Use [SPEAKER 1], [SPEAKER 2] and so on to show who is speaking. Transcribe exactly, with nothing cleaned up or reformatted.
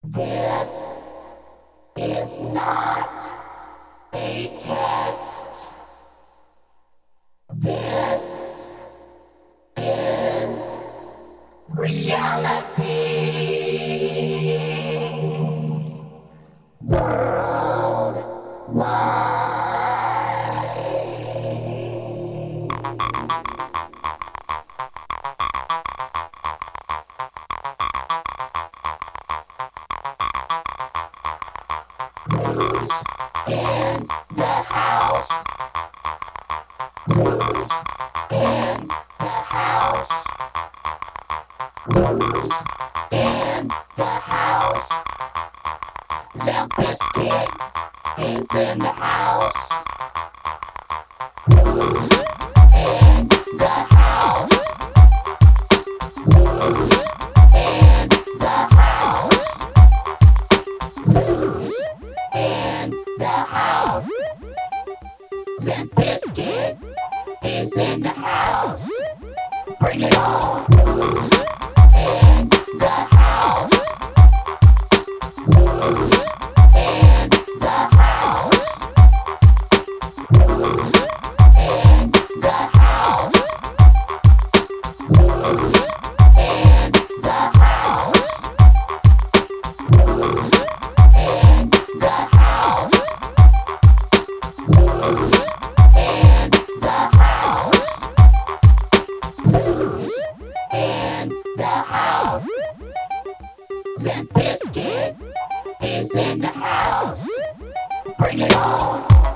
[SPEAKER 1] This is not a test. This is reality. Worldwide. Who's in the house? Who's in the house? Who's in the house? Limp Bizkit is in the house. Who's in the house? Who's in the house? Who's in the house? Limp Bizkit is in the house. Bring it on. Who's in the house? Who's in the house? Who's in the house? Who's in the house? Who's in the house? Who's in the house? Who's in the house? Limp Bizkit is in the house. Bring it on.